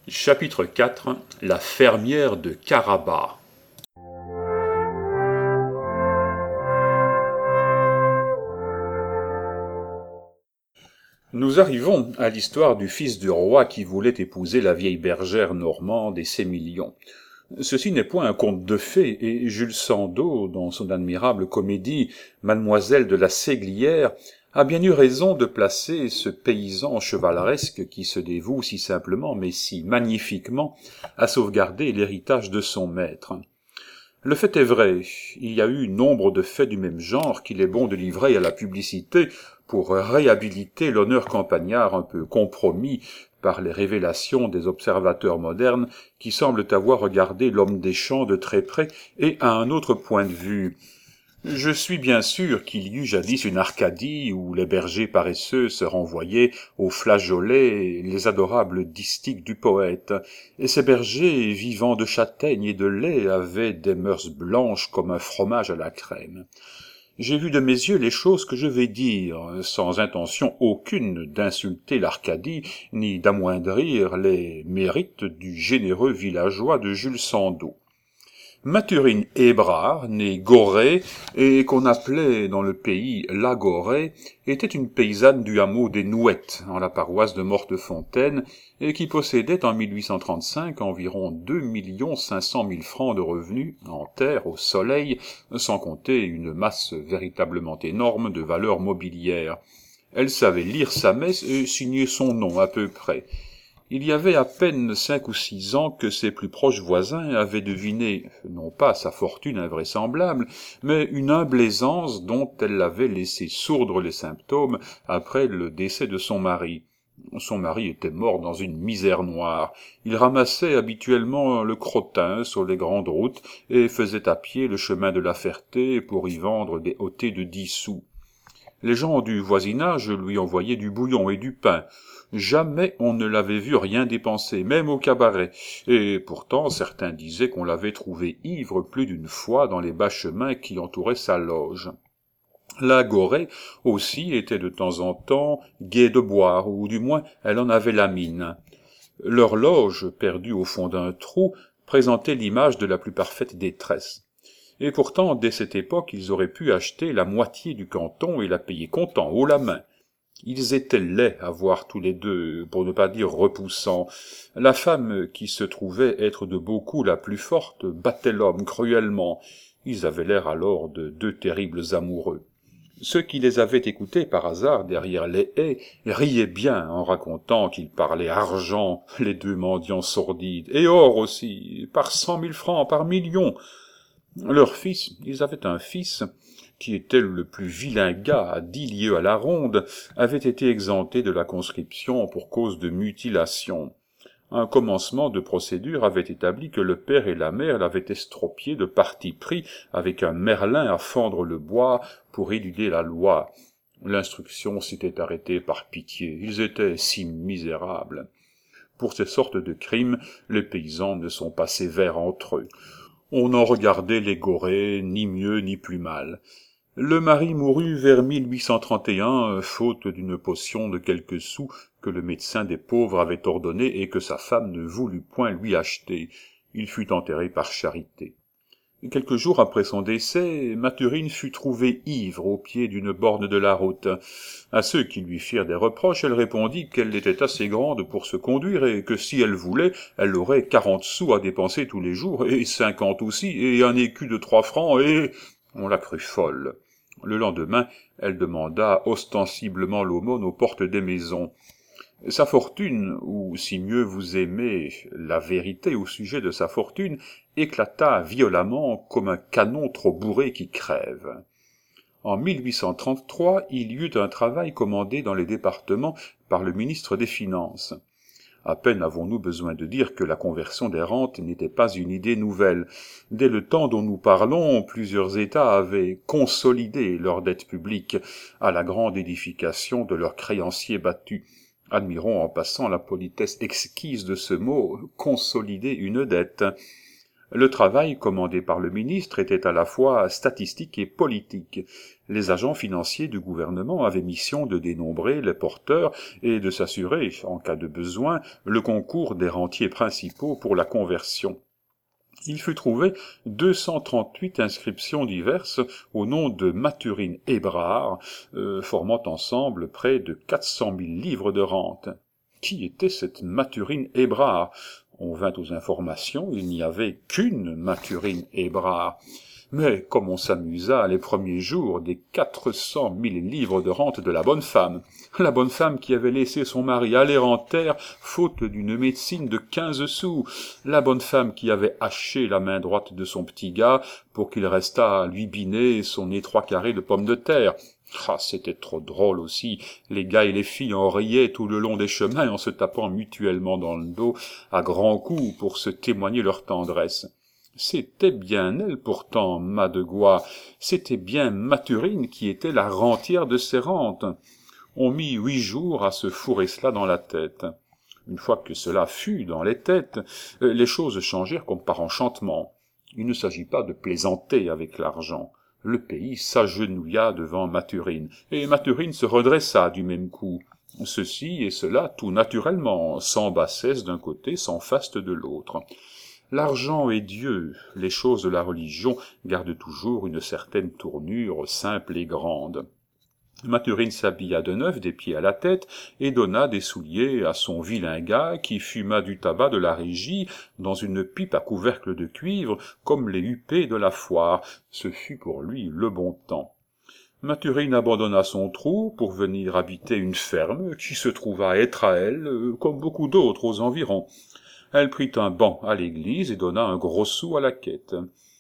Chapitre 4 La fermière de Carabas. Nous arrivons à l'histoire du fils du roi qui voulait épouser la vieille bergère normande et ses millions. Ceci n'est point un conte de fées, et Jules Sandeau, dans son admirable comédie « Mademoiselle de la Séglière », a bien eu raison de placer ce paysan chevaleresque qui se dévoue si simplement mais si magnifiquement à sauvegarder l'héritage de son maître. Le fait est vrai, il y a eu nombre de faits du même genre qu'il est bon de livrer à la publicité pour réhabiliter l'honneur campagnard un peu compromis par les révélations des observateurs modernes qui semblent avoir regardé l'homme des champs de très près et à un autre point de vue. Je suis bien sûr qu'il y eut jadis une Arcadie où les bergers paresseux se renvoyaient aux flageolets les adorables distiques du poète, et ces bergers, vivant de châtaignes et de lait, avaient des mœurs blanches comme un fromage à la crème. J'ai vu de mes yeux les choses que je vais dire, sans intention aucune d'insulter l'Arcadie, ni d'amoindrir les mérites du généreux villageois de Jules Sandeau. Mathurine Hébrard, née Goret, et qu'on appelait dans le pays la Goret, était une paysanne du hameau des Nouettes, en la paroisse de Mortefontaine, et qui possédait en 1835 environ 2 500 000 francs de revenus, en terre, au soleil, sans compter une masse véritablement énorme de valeurs mobilières. Elle savait lire sa messe et signer son nom à peu près. Il y avait à peine 5 ou 6 ans que ses plus proches voisins avaient deviné, non pas sa fortune invraisemblable, mais une humble aisance dont elle avait laissé sourdre les symptômes après le décès de son mari. Son mari était mort dans une misère noire. Il ramassait habituellement le crottin sur les grandes routes et faisait à pied le chemin de la Ferté pour y vendre des hottées de 10 sous. Les gens du voisinage lui envoyaient du bouillon et du pain. Jamais on ne l'avait vu rien dépenser, même au cabaret, et pourtant certains disaient qu'on l'avait trouvé ivre plus d'une fois dans les bas chemins qui entouraient sa loge. La Goret aussi était de temps en temps gaie de boire, ou du moins elle en avait la mine. Leur loge, perdue au fond d'un trou, présentait l'image de la plus parfaite détresse. Et pourtant, dès cette époque, ils auraient pu acheter la moitié du canton et la payer comptant, haut la main. Ils étaient laids à voir tous les deux, pour ne pas dire repoussants. La femme, qui se trouvait être de beaucoup la plus forte, battait l'homme cruellement. Ils avaient l'air alors de deux terribles amoureux. Ceux qui les avaient écoutés par hasard derrière les haies riaient bien en racontant qu'ils parlaient argent, les deux mendiants sordides, et or aussi, par 100 000 francs, par millions. Leur fils, ils avaient un fils, qui était le plus vilain gars à 10 lieues à la ronde, avait été exempté de la conscription pour cause de mutilation. Un commencement de procédure avait établi que le père et la mère l'avaient estropié de parti pris avec un merlin à fendre le bois pour éluder la loi. L'instruction s'était arrêtée par pitié, ils étaient si misérables. Pour ces sortes de crimes, les paysans ne sont pas sévères entre eux. On en regardait les Goret, ni mieux ni plus mal. Le mari mourut vers 1831, faute d'une potion de quelques sous que le médecin des pauvres avait ordonnée et que sa femme ne voulut point lui acheter. Il fut enterré par charité. Quelques jours après son décès, Mathurine fut trouvée ivre au pied d'une borne de la route. À ceux qui lui firent des reproches, elle répondit qu'elle était assez grande pour se conduire et que si elle voulait, elle aurait 40 sous à dépenser tous les jours, et 50 aussi, et un écu de 3 francs, et... On la crut folle. Le lendemain, elle demanda ostensiblement l'aumône aux portes des maisons. Sa fortune, ou si mieux vous aimez la vérité au sujet de sa fortune, éclata violemment comme un canon trop bourré qui crève. En 1833, il y eut un travail commandé dans les départements par le ministre des Finances. À peine avons-nous besoin de dire que la conversion des rentes n'était pas une idée nouvelle. Dès le temps dont nous parlons, plusieurs États avaient consolidé leurs dettes publiques à la grande édification de leurs créanciers battus. Admirons en passant la politesse exquise de ce mot « consolider une dette ». Le travail commandé par le ministre était à la fois statistique et politique. Les agents financiers du gouvernement avaient mission de dénombrer les porteurs et de s'assurer, en cas de besoin, le concours des rentiers principaux pour la conversion. Il fut trouvé 238 inscriptions diverses au nom de Mathurine Hébrard, formant ensemble près de 400 000 livres de rente. Qui était cette Mathurine Hébrard? On vint aux informations, il n'y avait qu'une Mathurine Hébrard. Mais comme on s'amusa les premiers jours des 400 000 livres de rente de la bonne femme qui avait laissé son mari aller en terre faute d'une médecine de 15 sous, la bonne femme qui avait haché la main droite de son petit gars pour qu'il restât à lui biner son étroit carré de pommes de terre. Ah, c'était trop drôle aussi, les gars et les filles en riaient tout le long des chemins en se tapant mutuellement dans le dos à grands coups pour se témoigner leur tendresse. C'était bien elle pourtant, Madegois, c'était bien Mathurine qui était la rentière de ses rentes. On mit 8 jours à se fourrer cela dans la tête. Une fois que cela fut dans les têtes, les choses changèrent comme par enchantement. Il ne s'agit pas de plaisanter avec l'argent. Le pays s'agenouilla devant Mathurine, et Mathurine se redressa du même coup. Ceci et cela tout naturellement, sans bassesse d'un côté, sans faste de l'autre. L'argent et Dieu, les choses de la religion, gardent toujours une certaine tournure simple et grande. Mathurine s'habilla de neuf des pieds à la tête et donna des souliers à son vilain gars qui fuma du tabac de la régie dans une pipe à couvercle de cuivre comme les huppés de la foire. Ce fut pour lui le bon temps. Mathurine abandonna son trou pour venir habiter une ferme qui se trouva être à elle, comme beaucoup d'autres aux environs. Elle prit un banc à l'église et donna un gros sou à la quête.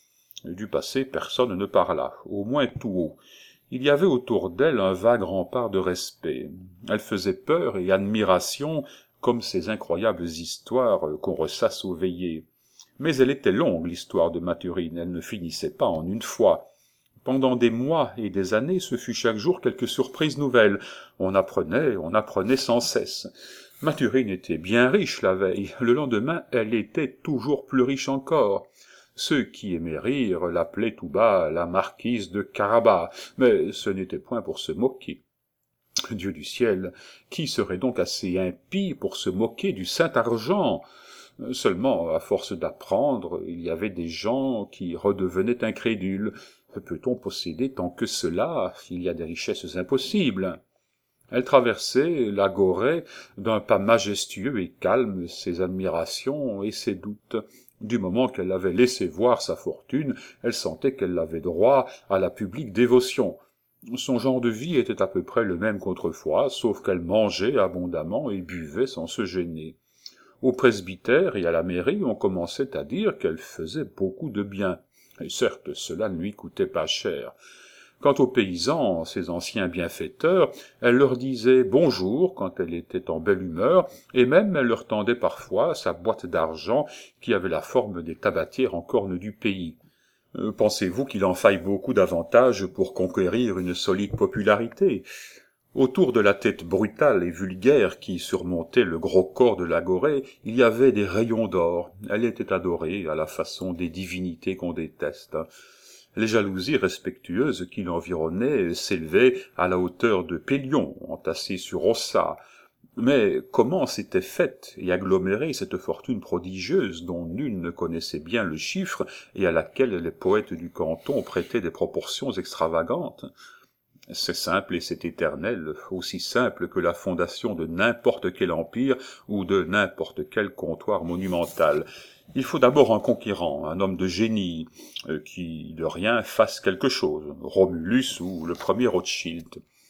Du passé, personne ne parla, au moins tout haut. Il y avait autour d'elle un vague rempart de respect. Elle faisait peur et admiration, comme ces incroyables histoires qu'on ressasse aux veillées. Mais elle était longue, l'histoire de Mathurine, elle ne finissait pas en une fois. Pendant des mois et des années, ce fut chaque jour quelque surprise nouvelle. On apprenait sans cesse. Mathurine était bien riche la veille, le lendemain elle était toujours plus riche encore. Ceux qui aimaient rire l'appelaient tout bas la marquise de Carabas, mais ce n'était point pour se moquer. Dieu du ciel, qui serait donc assez impie pour se moquer du saint argent? Seulement, à force d'apprendre, il y avait des gens qui redevenaient incrédules. Peut-on posséder tant que cela? Il y a des richesses impossibles. Elle traversait l'agorée d'un pas majestueux et calme ses admirations et ses doutes. Du moment qu'elle avait laissé voir sa fortune, elle sentait qu'elle avait droit à la publique dévotion. Son genre de vie était à peu près le même qu'autrefois, sauf qu'elle mangeait abondamment et buvait sans se gêner. Au presbytère et à la mairie, on commençait à dire qu'elle faisait beaucoup de bien. Et certes, cela ne lui coûtait pas cher. Quant aux paysans, ces anciens bienfaiteurs, elle leur disait bonjour quand elle était en belle humeur, et même elle leur tendait parfois sa boîte d'argent qui avait la forme des tabatières en corne du pays. Pensez-vous qu'il en faille beaucoup d'avantages pour conquérir une solide popularité? Autour de la tête brutale et vulgaire qui surmontait le gros corps de l'agorée, il y avait des rayons d'or. Elle était adorée à la façon des divinités qu'on déteste. Les jalousies respectueuses qui l'environnaient s'élevaient à la hauteur de Pélion, entassés sur Ossa. Mais comment s'était faite et agglomérée cette fortune prodigieuse dont nul ne connaissait bien le chiffre et à laquelle les poètes du canton prêtaient des proportions extravagantes? C'est simple et c'est éternel, aussi simple que la fondation de n'importe quel empire ou de n'importe quel comptoir monumental. Il faut d'abord un conquérant, un homme de génie, qui de rien fasse quelque chose, Romulus ou le premier Rothschild.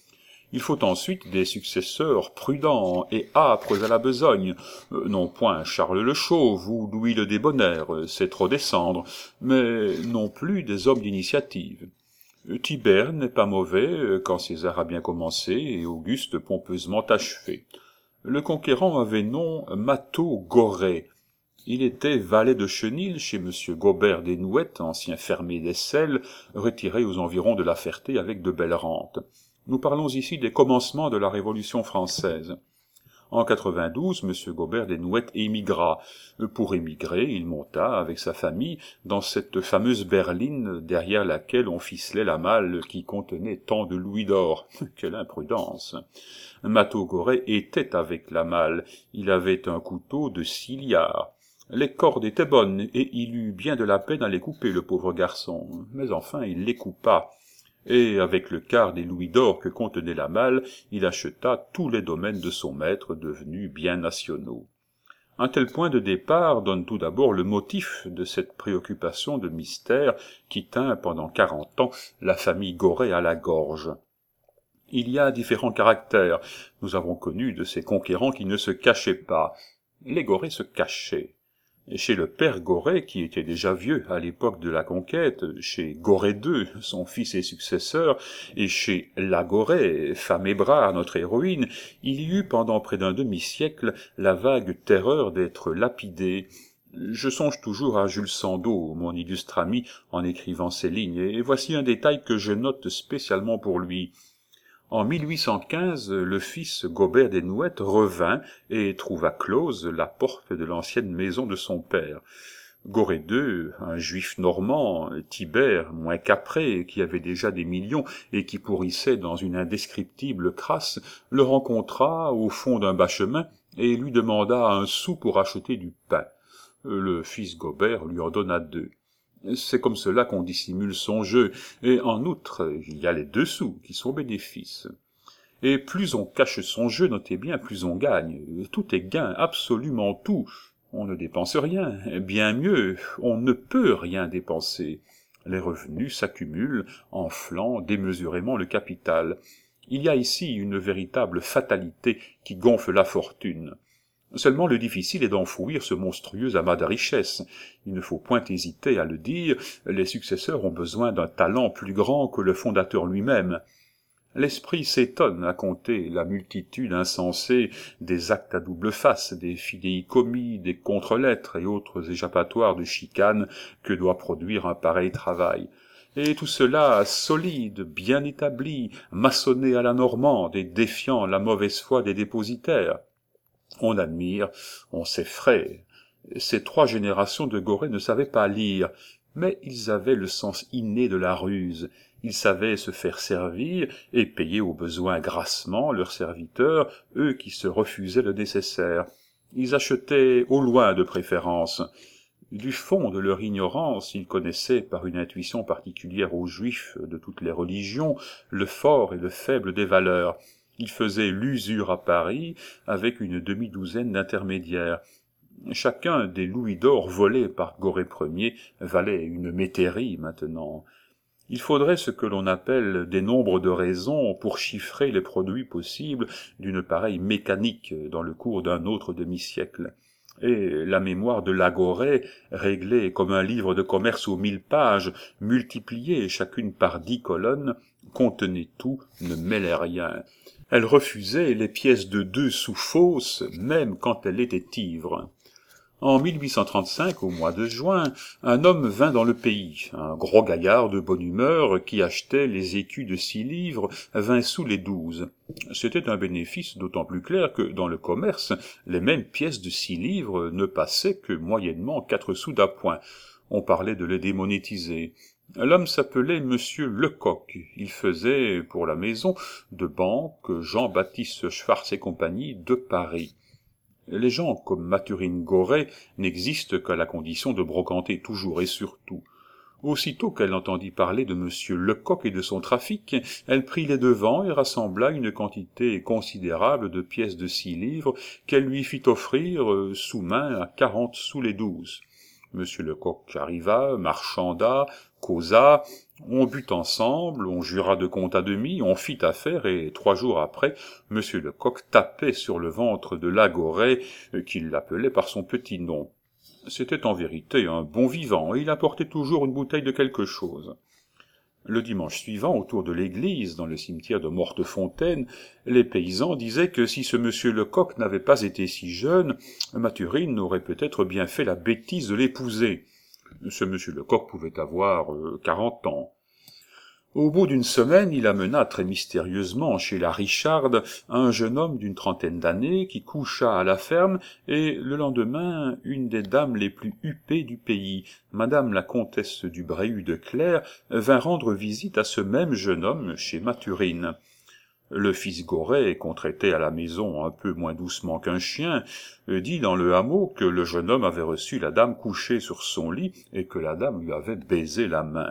Il faut ensuite des successeurs prudents et âpres à la besogne, non point Charles le Chauve ou Louis le Débonnaire, c'est trop descendre, mais non plus des hommes d'initiative. Tibère n'est pas mauvais quand César a bien commencé et Auguste pompeusement achevé. Le conquérant avait nom Mattho Goret. Il était valet de chenil chez M. Gobert des Nouettes, ancien fermier d'Essel, retiré aux environs de La Ferté avec de belles rentes. Nous parlons ici des commencements de la Révolution française. En 92, M. Gobert Desnouettes émigra. Pour émigrer, il monta, avec sa famille, dans cette fameuse berline derrière laquelle on ficelait la malle qui contenait tant de louis d'or. Quelle imprudence! Mathot Goret était avec la malle. Il avait un couteau de 6 liards. Les cordes étaient bonnes, et il eut bien de la peine à les couper, le pauvre garçon. Mais enfin, il les coupa. Et avec le quart des louis d'or que contenait la malle, il acheta tous les domaines de son maître, devenus bien nationaux. Un tel point de départ donne tout d'abord le motif de cette préoccupation de mystère qui tint pendant 40 ans la famille Goret à la gorge. Il y a différents caractères. Nous avons connu de ces conquérants qui ne se cachaient pas. Les Goret se cachaient. Chez le père Goret, qui était déjà vieux à l'époque de la conquête, chez Goret II, son fils et successeur, et chez la Goret, femme et bras, notre héroïne, il y eut pendant près d'un demi-siècle la vague terreur d'être lapidé. Je songe toujours à Jules Sandeau, mon illustre ami, en écrivant ces lignes, et voici un détail que je note spécialement pour lui. En 1815, le fils Gobert Desnouettes revint et trouva close la porte de l'ancienne maison de son père. Goret II, un juif normand, Tibère, moins qu'après, qui avait déjà des millions et qui pourrissait dans une indescriptible crasse, le rencontra au fond d'un bas chemin et lui demanda un sou pour acheter du pain. Le fils Gobert lui en donna 2. C'est comme cela qu'on dissimule son jeu, et en outre, il y a les 2 sous qui sont bénéfices. Et plus on cache son jeu, notez bien, plus on gagne. Tout est gain, absolument tout. On ne dépense rien. Bien mieux, on ne peut rien dépenser. Les revenus s'accumulent, enflant démesurément le capital. Il y a ici une véritable fatalité qui gonfle la fortune. Seulement le difficile est d'enfouir ce monstrueux amas de richesses. Il ne faut point hésiter à le dire, les successeurs ont besoin d'un talent plus grand que le fondateur lui-même. L'esprit s'étonne à compter la multitude insensée des actes à double face, des fidéicommis, des contre-lettres et autres échappatoires de chicane que doit produire un pareil travail. Et tout cela solide, bien établi, maçonné à la normande et défiant la mauvaise foi des dépositaires. On admire, on s'effraie. Ces 3 générations de Goret ne savaient pas lire, mais ils avaient le sens inné de la ruse. Ils savaient se faire servir et payer au besoin grassement leurs serviteurs, eux qui se refusaient le nécessaire. Ils achetaient au loin de préférence. Du fond de leur ignorance, ils connaissaient, par une intuition particulière aux Juifs de toutes les religions, le fort et le faible des valeurs. Ils faisaient l'usure à Paris avec une demi-douzaine d'intermédiaires. Chacun des louis d'or volés par Goret Ier valait une métairie maintenant. Il faudrait ce que l'on appelle des nombres de raisons pour chiffrer les produits possibles d'une pareille mécanique dans le cours d'un autre demi-siècle. Et la mémoire de la Goret, réglée comme un livre de commerce aux 1000 pages, multipliée chacune par 10 colonnes, contenait tout, ne mêlait rien. Elle refusait les pièces de 2 sous fausses, même quand elle était ivre. En 1835, au mois de juin, un homme vint dans le pays, un gros gaillard de bonne humeur qui achetait les écus de 6 livres, 20 sous les 12. C'était un bénéfice d'autant plus clair que, dans le commerce, les mêmes pièces de 6 livres ne passaient que moyennement 4 sous d'appoint. On parlait de les démonétiser. L'homme s'appelait Monsieur Lecoq. Il faisait, pour la maison de banque Jean-Baptiste Schwartz et compagnie de Paris. Les gens comme Mathurine Goret n'existent qu'à la condition de brocanter toujours et surtout. Aussitôt qu'elle entendit parler de Monsieur Lecoq et de son trafic, elle prit les devants et rassembla une quantité considérable de pièces de 6 livres qu'elle lui fit offrir sous main à 40 sous les 12. Monsieur Lecoq arriva, marchanda, causa, on but ensemble, on jura de compte à demi, on fit affaire, et 3 jours après, Monsieur Lecoq tapait sur le ventre de la Goret, qu'il l'appelait par son petit nom. C'était en vérité un bon vivant, et il apportait toujours une bouteille de quelque chose. Le dimanche suivant, autour de l'église, dans le cimetière de Mortefontaine, les paysans disaient que si ce monsieur Lecoq n'avait pas été si jeune, Mathurine aurait peut-être bien fait la bêtise de l'épouser. Ce monsieur Lecoq pouvait avoir 40 ans. Au bout d'une semaine, il amena très mystérieusement chez la Richarde un jeune homme d'une trentaine d'années qui coucha à la ferme, et le lendemain, une des dames les plus huppées du pays, madame la comtesse du Bréhus de Clèves, vint rendre visite à ce même jeune homme chez Mathurine. Le fils Goret, qu'on traitait à la maison un peu moins doucement qu'un chien, dit dans le hameau que le jeune homme avait reçu la dame couchée sur son lit et que la dame lui avait baisé la main.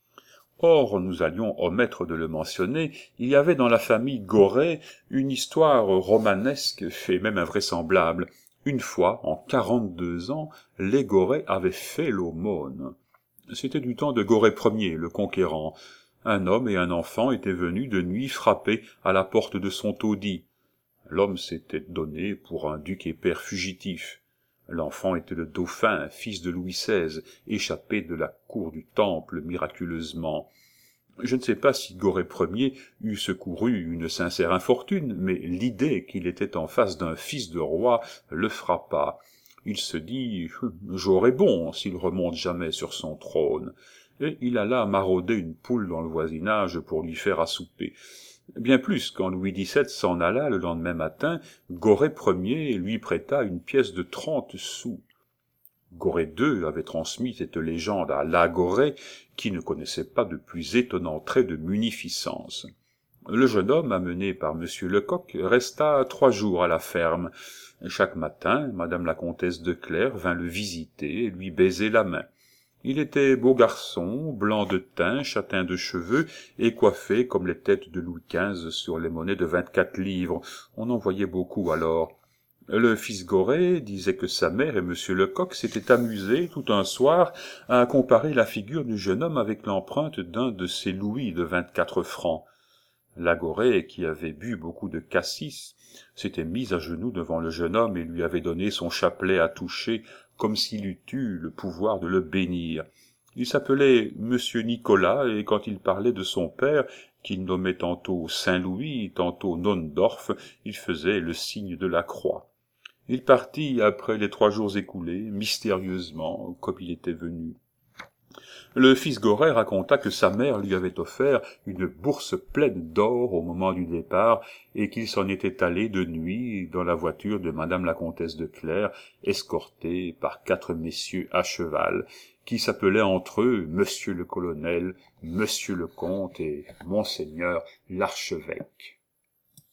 Or, nous allions omettre de le mentionner, il y avait dans la famille Goret une histoire romanesque et même invraisemblable. Une fois, en 42 ans, les Goret avaient fait l'aumône. C'était du temps de Goret Ier, le conquérant. Un homme et un enfant étaient venus de nuit frapper à la porte de son taudis. L'homme s'était donné pour un duc et père fugitif. L'enfant était le dauphin, fils de Louis XVI, échappé de la cour du Temple miraculeusement. Je ne sais pas si Goret Ier eût secouru une sincère infortune, mais l'idée qu'il était en face d'un fils de roi le frappa. Il se dit « J'aurai bon s'il remonte jamais sur son trône », et il alla marauder une poule dans le voisinage pour lui faire à souper. Bien plus, quand Louis XVII s'en alla le lendemain matin, Goret Ier lui prêta une pièce de 30 sous. Goret II avait transmis cette légende à Lagoret, qui ne connaissait pas de plus étonnant trait de munificence. Le jeune homme, amené par M. Lecoq, resta 3 jours à la ferme. Chaque matin, madame la comtesse de Clèves vint le visiter et lui baiser la main. Il était beau garçon, blanc de teint, châtain de cheveux, et coiffé comme les têtes de Louis XV sur les monnaies de 24 livres. On en voyait beaucoup alors. Le fils Goret disait que sa mère et M. Lecoq s'étaient amusés tout un soir à comparer la figure du jeune homme avec l'empreinte d'un de ces louis de 24 francs. Lagoret, qui avait bu beaucoup de cassis, s'était mis à genoux devant le jeune homme et lui avait donné son chapelet à toucher, comme s'il eût eu le pouvoir de le bénir. Il s'appelait Monsieur Nicolas, et quand il parlait de son père, qu'il nommait tantôt Saint-Louis, tantôt Nondorf, il faisait le signe de la croix. Il partit après les 3 jours écoulés, mystérieusement, comme il était venu. Le fils Goret raconta que sa mère lui avait offert une bourse pleine d'or au moment du départ, et qu'il s'en était allé de nuit dans la voiture de madame la comtesse de Clèves, escorté par 4 messieurs à cheval, qui s'appelaient entre eux Monsieur le colonel, Monsieur le comte et Monseigneur l'archevêque.